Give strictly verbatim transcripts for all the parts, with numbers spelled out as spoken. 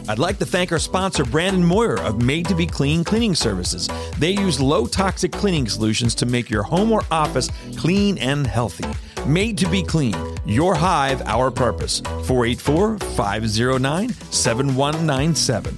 I'd like to thank our sponsor, Brandon Moyer of Made to Be Clean Cleaning Services. They use low-toxic cleaning solutions to make your home or office clean and healthy. Made to Be Clean, your hive, our purpose. four eight four, five zero nine, seven one nine seven.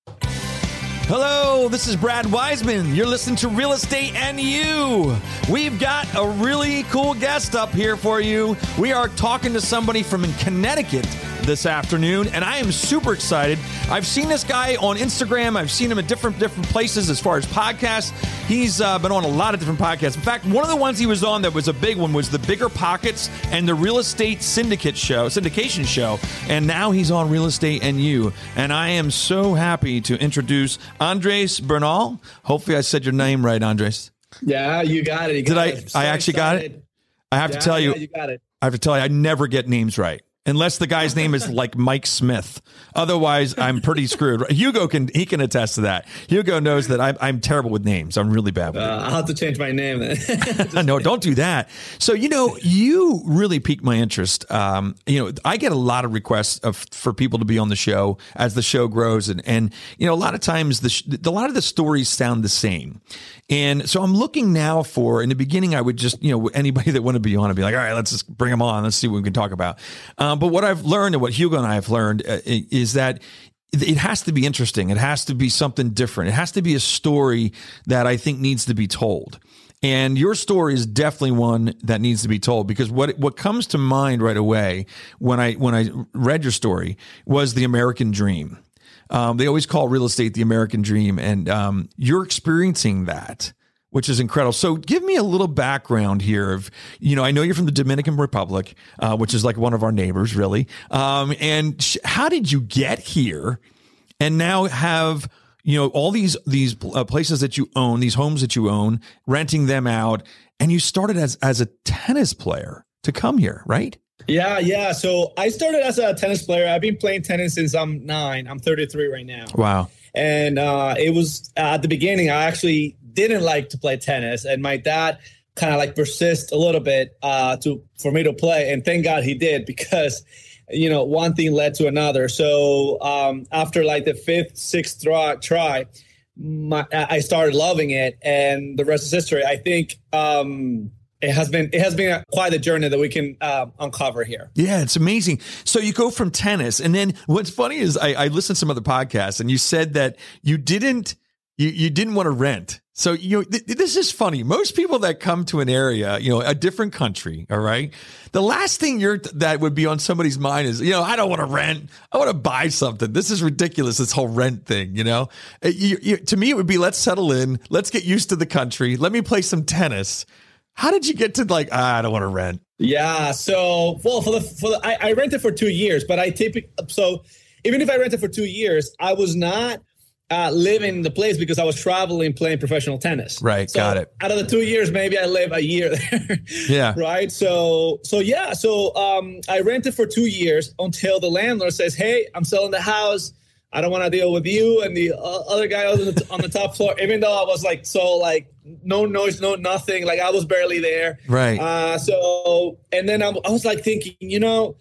Hello, this is Brad Wiseman. You're listening to Real Estate and You. We've got a really cool guest up here for you. We are talking to somebody from Connecticut this afternoon, and I am super excited. I've seen this guy on Instagram. I've seen him at different different places as far as podcasts. He's uh, been on a lot of different podcasts. In fact, one of the ones he was on that was a big one was the Bigger Pockets and the Real Estate Syndicate show, syndication show. And now he's on Real Estate and You. And I am so happy to introduce Andres Bernal. Hopefully I said your name right, Andres. Yeah, you got it. You got Did I? it. So I actually excited. got it. I have yeah, to tell you, yeah, you got it. I have to tell you, I never get names right. Unless the guy's name is like Mike Smith. Otherwise, I'm pretty screwed. Hugo can he can attest to that. Hugo knows that I'm, I'm terrible with names. I'm really bad with uh, names. I'll have to change my name then. No, don't do that. So, you know, you really piqued my interest. Um, you know, I get a lot of requests of, for people to be on the show as the show grows. And, and you know, a lot of times, the sh- a lot of the stories sound the same. And so I'm looking now for, in the beginning, I would just, you know, anybody that want to be on, I'd be like, all right, let's just bring them on. Let's see what we can talk about. Um, but what I've learned and what Hugo and I have learned uh, is that it has to be interesting. It has to be something different. It has to be a story that I think needs to be told. And your story is definitely one that needs to be told, because what what comes to mind right away when I when I read your story was the American dream. Um, they always call real estate the American dream, and um, you're experiencing that, which is incredible. So give me a little background here of, you know, I know you're from the Dominican Republic, uh, which is like one of our neighbors, really. Um, and sh- how did you get here and now have, you know, all these, these uh, places that you own, these homes that you own, renting them out, and you started as, as a tennis player to come here, right? Yeah, yeah. So I started as a tennis player. I've been playing tennis since I'm nine. I'm thirty-three right now. Wow. And uh, it was uh, at the beginning, I actually didn't like to play tennis, and my dad kind of like persist a little bit uh, to for me to play. And thank God he did, because, you know, one thing led to another. So um, after like the fifth, sixth try, try my, I started loving it, and the rest is history. I think um, it has been it has been a, quite a journey that we can uh, uncover here. Yeah, it's amazing. So you go from tennis, and then what's funny is I, I listened to some other podcasts, and you said that you didn't you you didn't want to rent. So you th- this is funny. Most people that come to an area, you know, a different country, all right, the last thing you're that would be on somebody's mind is, you know, I don't want to rent. I want to buy something. This is ridiculous. This whole rent thing, you know. You, you, to me, it would be, let's settle in. Let's get used to the country. Let me play some tennis. How did you get to like, ah, I don't want to rent? Yeah. So, well, for the, for the, I, I rented for two years, but I typically, so even if I rented for two years, I was not uh, living in the place because I was traveling, playing professional tennis. Right. So got it. Out of the two years, maybe I live a year there. Yeah. Right. So, so yeah. So um, I rented for two years until the landlord says, hey, I'm selling the house. I don't want to deal with you and the uh, other guy on the, on the top floor, even though I was like, so like no noise, no nothing. Like I was barely there. Right. Uh, so, and then I, I was like thinking, you know,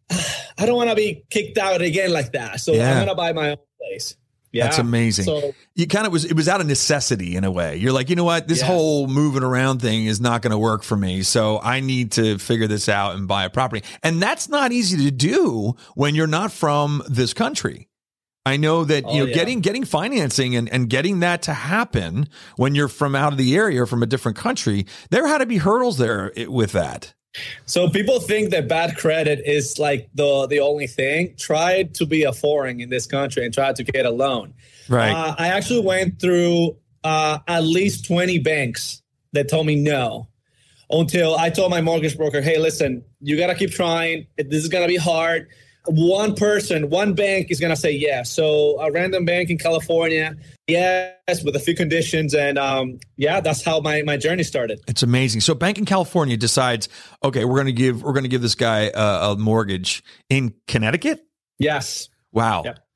I don't want to be kicked out again like that. So yeah. I'm going to buy my own place. Yeah. That's amazing. So, you kind of was, it was out of necessity in a way. You're like, you know what, this yes. whole moving around thing is not going to work for me. So I need to figure this out and buy a property. And that's not easy to do when you're not from this country. I know that, you oh, know, yeah. getting, getting financing and, and getting that to happen when you're from out of the area or from a different country, there had to be hurdles there with that. So people think that bad credit is like the, the only thing. Try to be a foreign in this country and try to get a loan. Right. Uh, I actually went through uh, at least twenty banks that told me no, until I told my mortgage broker, hey, listen, you got to keep trying. This is going to be hard. One person, one bank is going to say yes. So a random bank in California, yes, with a few conditions. And um, yeah, that's how my, my journey started. It's amazing. So bank in California decides, okay, we're going to give, we're going to give this guy a, a mortgage in Connecticut. Yes. Wow. Yep.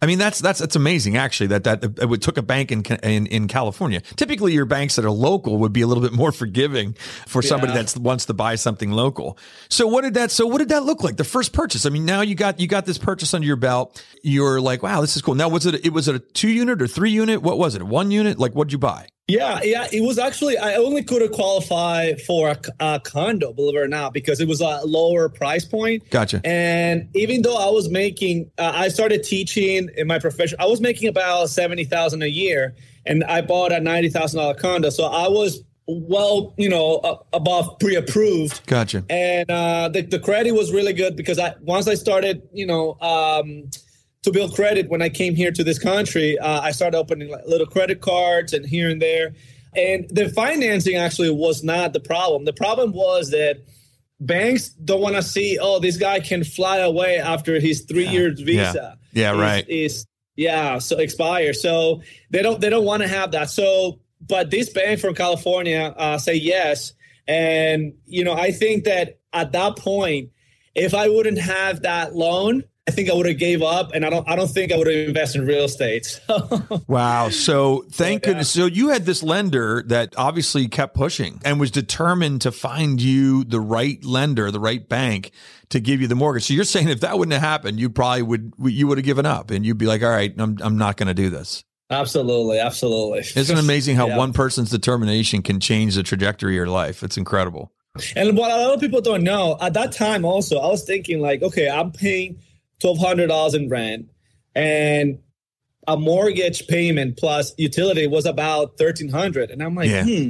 I mean, that's that's that's amazing, actually, that that it took a bank in, in in California. Typically, your banks that are local would be a little bit more forgiving for somebody yeah. that wants to buy something local. So what did that? So what did that look like? The first purchase. I mean, now you got you got this purchase under your belt. You're like, wow, this is cool. Now, was it it was it a two unit or three unit? What was it? One unit? Like, what did you buy? Yeah, yeah, it was actually, I only could qualify for a, a condo, believe it or not, because it was a lower price point. Gotcha. And even though I was making, uh, I started teaching in my profession, I was making about seventy thousand dollars a year, and I bought a ninety thousand dollars condo. So I was well, you know, uh, above pre-approved. Gotcha. And uh, the, the credit was really good because I once I started, you know, um, to build credit when I came here to this country, uh, I started opening like little credit cards and here and there. And the financing actually was not the problem. The problem was that banks don't want to see, oh, this guy can fly away after his three yeah. years visa. Yeah, yeah is, right. Is yeah, so expire. So they don't they don't want to have that. So, but this bank from California uh, say yes. And, you know, I think that at that point, if I wouldn't have that loan, I think I would have gave up, and I don't. I don't think I would have invested in real estate. Wow! So thank so, yeah. goodness. So you had this lender that obviously kept pushing and was determined to find you the right lender, the right bank to give you the mortgage. So you're saying if that wouldn't have happened, you probably would. You would have given up, and you'd be like, "All right, I'm. I'm not going to do this." Absolutely, absolutely. Isn't it amazing how yeah. one person's determination can change the trajectory of your life? It's incredible. And what a lot of people don't know, at that time, also, I was thinking like, okay, I'm paying twelve hundred dollars in rent, and a mortgage payment plus utility was about thirteen hundred dollars. And I'm like, yeah. hmm.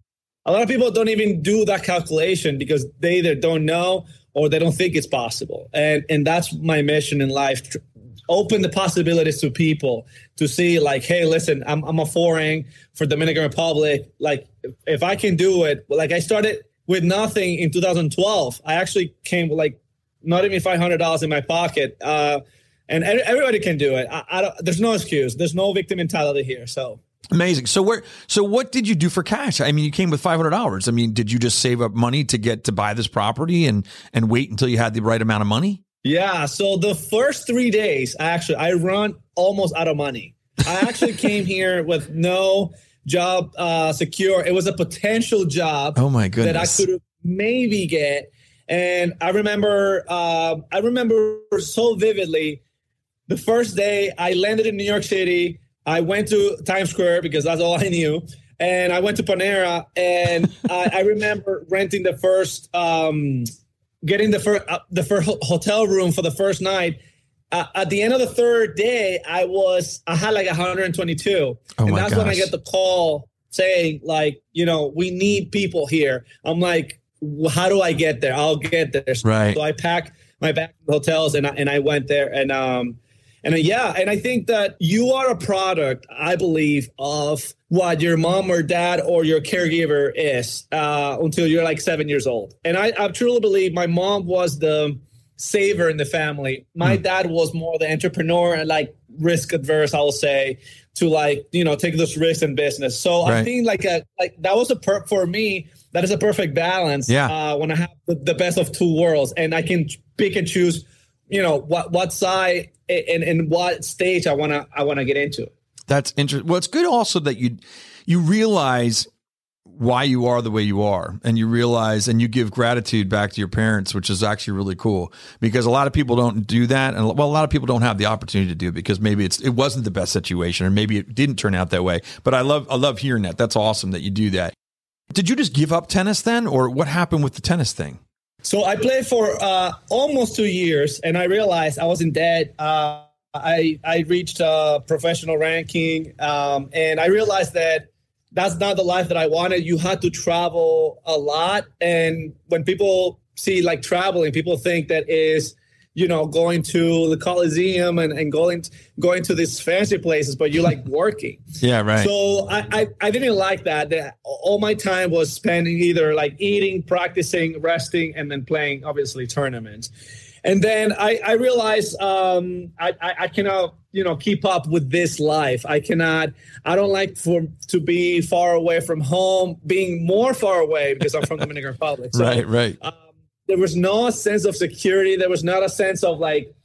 A lot of people don't even do that calculation because they either don't know or they don't think it's possible. And and that's my mission in life. Open the possibilities to people to see like, hey, listen, I'm I'm a foreign for Dominican Republic. Like, if, if I can do it, like I started with nothing in two thousand twelve. I actually came with like not even five hundred dollars in my pocket. Uh, and everybody can do it. I, I don't, there's no excuse. There's no victim mentality here. So amazing. So where, so what did you do for cash? I mean, you came with five hundred dollars. I mean, did you just save up money to get to buy this property and, and wait until you had the right amount of money? Yeah. So the first three days, actually, I run almost out of money. I actually came here with no job uh, secure. It was a potential job. Oh my goodness. That I could maybe get. And I remember, uh, I remember so vividly the first day I landed in New York City. I went to Times Square because that's all I knew. And I went to Panera, and I, I remember renting the first, um, getting the first, uh, the first hotel room for the first night. Uh, at the end of the third day, I was, I had like one hundred twenty-two. Oh and my that's gosh. when I get the call saying like, you know, we need people here. I'm like, how do I get there? I'll get there. Right. So I packed my bag in hotels and I, and I went there and, um, and uh, yeah. And I think that you are a product, I believe, of what your mom or dad or your caregiver is, uh, until you're like seven years old. And I, I truly believe my mom was the saver in the family. My mm. dad was more the entrepreneur and like risk adverse, I will say, to like, you know, take those risks in business. So right. I think like a, like that was a perk for me. That is a perfect balance. Yeah. Uh, when I have the, the best of two worlds and I can pick and choose, you know, what, what side and, and what stage I want to, I want to get into. That's interesting. Well, it's good also that you, you realize why you are the way you are, and you realize and you give gratitude back to your parents, which is actually really cool because a lot of people don't do that. And well, a lot of people don't have the opportunity to do it because maybe it's, it wasn't the best situation or maybe it didn't turn out that way. But I love, I love hearing that. That's awesome that you do that. Did you just give up tennis then, or what happened with the tennis thing? So I played for uh, almost two years, and I realized I was in debt. Uh, I I reached a professional ranking, um, and I realized that that's not the life that I wanted. You had to travel a lot, and when people see like traveling, people think that is, you know, going to the Coliseum and, and going going to these fancy places, but you like working. Yeah, right. So I, I, I didn't like that. that. All my time was spending either like eating, practicing, resting, and then playing, obviously, tournaments. And then I, I realized um, I, I, I cannot, you know, keep up with this life. I cannot, I don't like for to be far away from home, being more far away because I'm from the Dominican Republic. So, right, right. Um, there was no sense of security. There was not a sense of like,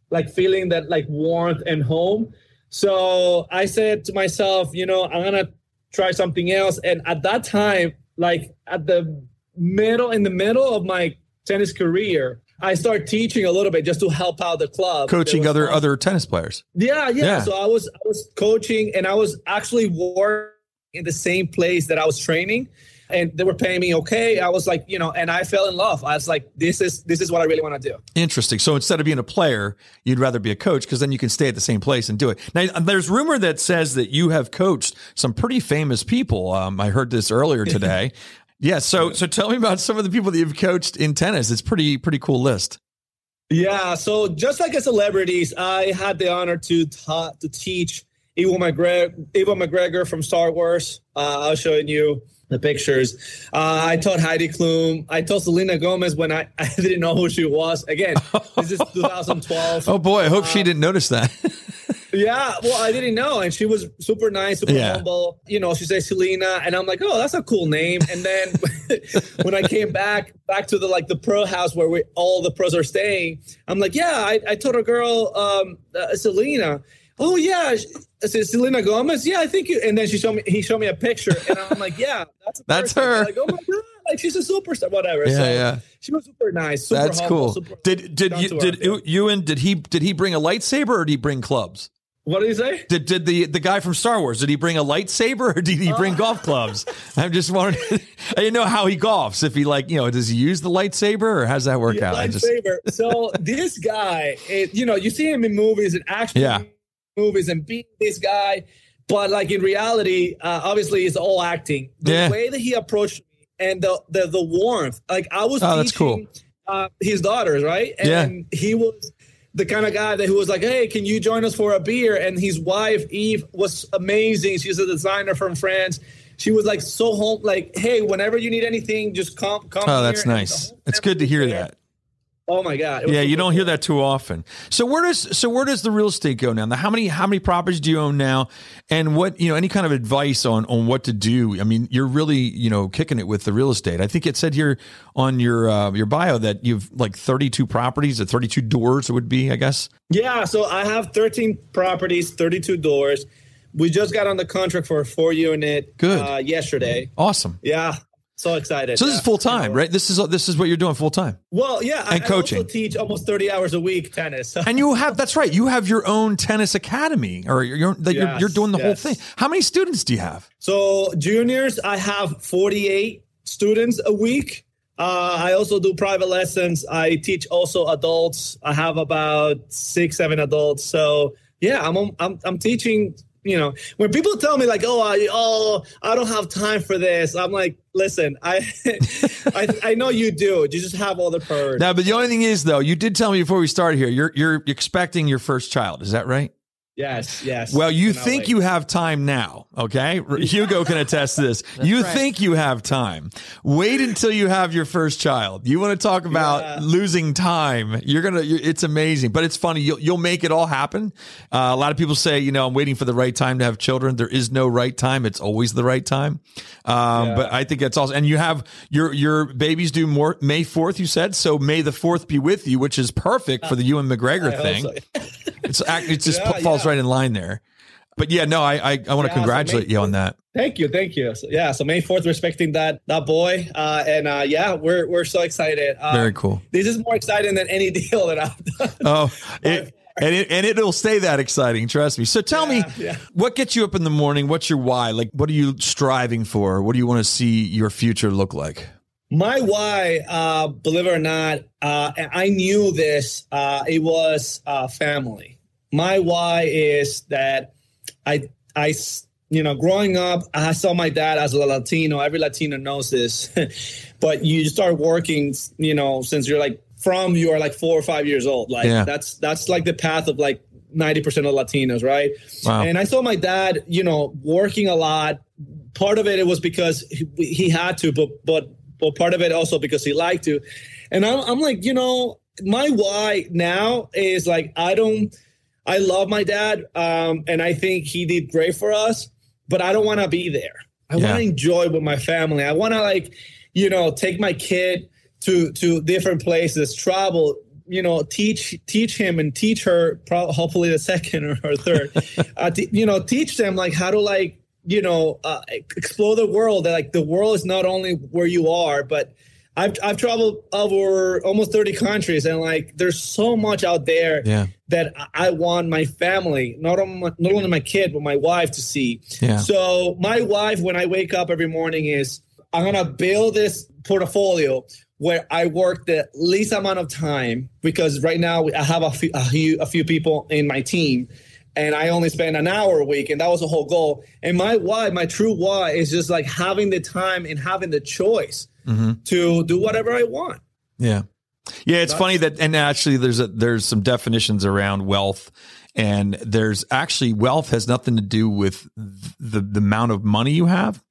like feeling that like warmth and home. So I said to myself, you know, I'm going to try something else. And at that time, like at the middle, in the middle of my tennis career, I started teaching a little bit just to help out the club. Coaching other awesome. other tennis players. Yeah, yeah, Yeah. So I was I was coaching, and I was actually working in the same place that I was training, and they were paying me okay. I was like, you know, and I fell in love. I was like, this is this is what I really want to do. Interesting. So instead of being a player, you'd rather be a coach because then you can stay at the same place and do it. Now, there's rumor that says that you have coached some pretty famous people. Um, I heard this earlier today. Yeah. So, so tell me about some of the people that you've coached in tennis. It's pretty, pretty cool list. Yeah. So just like a celebrities, I had the honor to ta- to teach Ewan McGregor, Ewan McGregor from Star Wars. Uh, I was showing you the pictures. Uh, I taught Heidi Klum. I taught Selena Gomez when I, I didn't know who she was. Again, this is twenty twelve. Oh boy. I hope uh, she didn't notice that. Yeah, well, I didn't know. And she was super nice, super yeah. humble. You know, she says Selena. And I'm like, oh, that's a cool name. And then when I came back, back to the like the pro house where we all the pros are staying, I'm like, yeah, I, I told a girl, um, uh, Selena. Oh, yeah. I said, Selena Gomez? Yeah, I think you. And then she showed me, he showed me a picture. And I'm like, yeah, that's, that's her. Like, oh, my God. Like, she's a superstar, whatever. Yeah, so yeah. She was super nice. Super that's humble, cool. super did did you, did yeah. Ewan, did he, did he bring a lightsaber or did he bring clubs? What did he say? Did did the, the guy from Star Wars, did he bring a lightsaber or did he bring uh, golf clubs? I'm just wondering. I didn't know how he golfs. If he like, you know, does he use the lightsaber or how does that work out? Lightsaber. Just... So this guy, it, you know, you see him in movies and action yeah. movies and beat this guy. But like in reality, uh, obviously it's all acting. The yeah. way that he approached me and the the, the warmth, like I was oh, teaching that's cool. uh, his daughters, right? And yeah. he was the kind of guy that who was like, hey, can you join us for a beer? And his wife, Eve, was amazing. She's a designer from France. She was like so home, like, hey, whenever you need anything, just come. come oh, here. that's nice. It's good to hear there. that. Oh my God! Yeah, you don't hear that too often. So where does so where does the real estate go now? Now, how many how many properties do you own now? And what you know, any kind of advice on on what to do? I mean, you're really you know kicking it with the real estate. I think it said here on your uh, your bio that you've like thirty-two properties, or thirty-two doors. It would be, I guess. Yeah, so I have thirteen properties, thirty-two doors. We just got on the contract for a four unit. Good. Uh, yesterday. Awesome. Yeah. So excited. So this yeah. is full time, right? This is this is what you're doing full time. Well, yeah, and I, coaching. I also teach almost thirty hours a week tennis. So. And you have that's right. You have your own tennis academy, or you're that yes, you're, you're doing the yes. whole thing. How many students do you have? So juniors, I have forty-eight students a week. Uh, I also do private lessons. I teach also adults. I have about six, seven adults. So yeah, I'm I'm I'm teaching. You know, when people tell me like, oh, I, oh, I don't have time for this. I'm like, listen, I, I, I know you do. You just have all the priorities. Now, but the only thing is, though, you did tell me before we started here, you're you're expecting your first child. Is that right? Yes, yes. Well, you think you have time now, okay? Hugo can attest to this. You right. think you have time. Wait until you have your first child. You want to talk about yeah. losing time. You're going to, it's amazing, but it's funny. You'll, you'll make it all happen. Uh, a lot of people say, you know, I'm waiting for the right time to have children. There is no right time. It's always the right time. Um, yeah. But I think that's awesome. And you have your, your babies due more May fourth, you said. So May the fourth be with you, which is perfect for the Ewan McGregor I thing. So. It's it just yeah, falls yeah. right in line there. But yeah, no, I I, I want to yeah, congratulate so May, you on that. Thank you, thank you. So, yeah, so May fourth, respecting that that boy, uh, and uh, yeah, we're we're so excited. Um, Very cool. This is more exciting than any deal that I've done. Oh, it, and it and it'll stay that exciting. Trust me. So tell yeah, me, yeah. what gets you up in the morning? What's your why? Like, what are you striving for? What do you want to see your future look like? My why, uh, believe it or not, uh, I knew this. Uh, it was uh, family. My why is that I, I, you know, growing up, I saw my dad as a Latino. Every Latino knows this, but you start working, you know, since you're like from you are like four or five years old. Like yeah. that's that's like the path of like ninety percent of Latinos, right? Wow. And I saw my dad, you know, working a lot. Part of it, it was because he, he had to, but but but part of it also because he liked to. And I'm, I'm like, you know, my why now is like I don't. I love my dad, um, and I think he did great for us, but I don't want to be there. I yeah. want to enjoy with my family. I want to, like, you know, take my kid to to different places, travel, you know, teach teach him and teach her, probably, hopefully the second or, or third, uh, t- you know, teach them like how to like, you know, uh, explore the world. That like the world is not only where you are, but I've I've traveled over almost thirty countries, and like there's so much out there yeah. that I want my family, not only not only my kid, but my wife to see. Yeah. So my wife, when I wake up every morning, is I'm gonna build this portfolio where I work the least amount of time, because right now I have a few, a few, a few people in my team, and I only spend an hour a week, and that was the whole goal. And my why, my true why, is just like having the time and having the choice mm-hmm. to do whatever I want. Yeah. Yeah. It's That's, funny that, and actually there's a, there's some definitions around wealth, and there's actually wealth has nothing to do with the, the amount of money you have.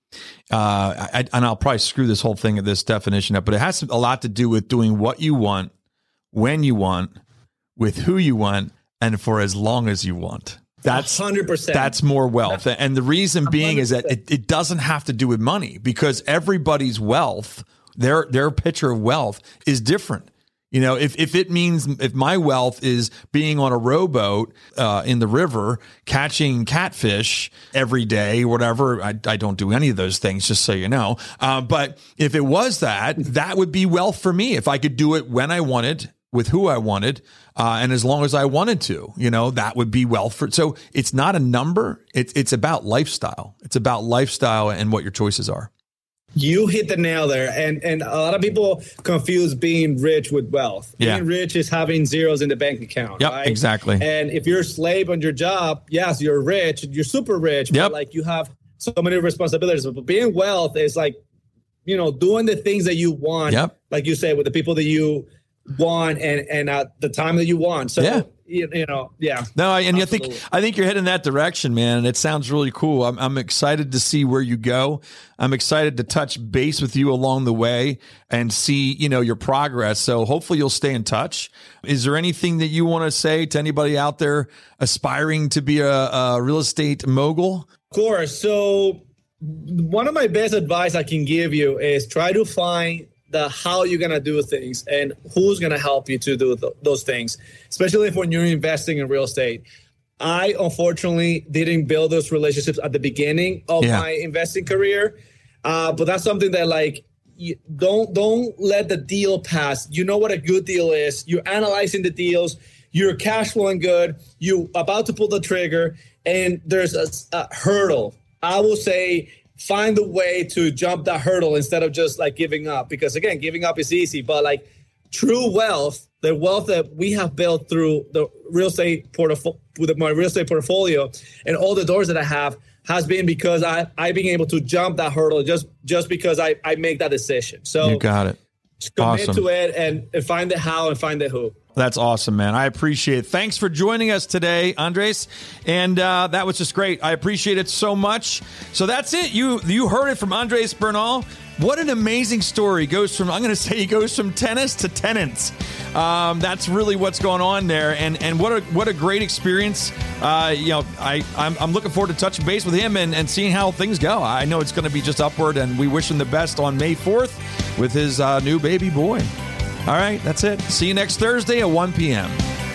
Uh, I, and I'll probably screw this whole thing of this definition up, but it has a lot to do with doing what you want, when you want, with who you want, and for as long as you want. That's one hundred percent. That's more wealth. And the reason being is that it, it doesn't have to do with money, because everybody's wealth, their their picture of wealth is different. You know, if, if it means, if my wealth is being on a rowboat uh, in the river, catching catfish every day, whatever, I, I don't do any of those things, just so you know. Uh, but if it was that, that would be wealth for me. If I could do it when I wanted, with who I wanted, uh, and as long as I wanted to, you know, that would be wealth for. So it's not a number. It's it's about lifestyle. It's about lifestyle and what your choices are. You hit the nail there. And and a lot of people confuse being rich with wealth. Yeah. Being rich is having zeros in the bank account. Yep, right? exactly. And if you're a slave on your job, yes, you're rich. You're super rich. Yep. But like you have so many responsibilities. But being wealth is like, you know, doing the things that you want. Yep. Like you say, with the people that you want and and at the time that you want. So yeah. you, you know, yeah. No, I, and absolutely. I think I think you're heading that direction, man. And it sounds really cool. I'm I'm excited to see where you go. I'm excited to touch base with you along the way and see, you know, your progress. So hopefully you'll stay in touch. Is there anything that you want to say to anybody out there aspiring to be a, a real estate mogul? Of course. So one of my best advice I can give you is try to find the how you're going to do things and who's going to help you to do th- those things, especially if when you're investing in real estate. I, unfortunately, didn't build those relationships at the beginning of yeah. my investing career. Uh, but that's something that, like, you don't don't let the deal pass. You know what a good deal is. You're analyzing the deals. You're cash flowing good. You're about to pull the trigger, and there's a, a hurdle. I will say, find a way to jump that hurdle instead of just like giving up, because again, giving up is easy, but like true wealth, the wealth that we have built through the real estate portfolio, with my real estate portfolio and all the doors that I have, has been because I, I've been able to jump that hurdle just, just because I, I make that decision. So you got it. Commit awesome. to it and, and find the how and find the who. That's awesome, man. I appreciate it. Thanks for joining us today, Andres. And uh, that was just great. I appreciate it so much. So that's it. You you heard it from Andres Bernal. What an amazing story. Goes from, I'm going to say he goes from tennis to tenants. Um, that's really what's going on there. And and what a what a great experience. Uh, you know, I, I'm, I'm looking forward to touching base with him and, and seeing how things go. I know it's going to be just upward, and we wish him the best on May fourth with his uh, new baby boy. All right, that's it. See you next Thursday at one p.m.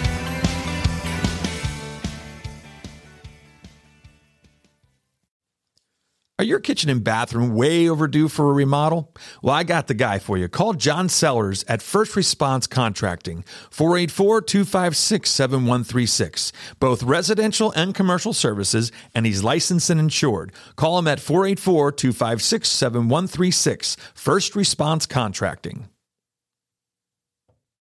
Are your kitchen and bathroom way overdue for a remodel? Well, I got the guy for you. Call John Sellers at First Response Contracting, four eight four, two five six, seven one three six. Both residential and commercial services, and he's licensed and insured. Call him at four eight four, two five six, seven one three six. First Response Contracting.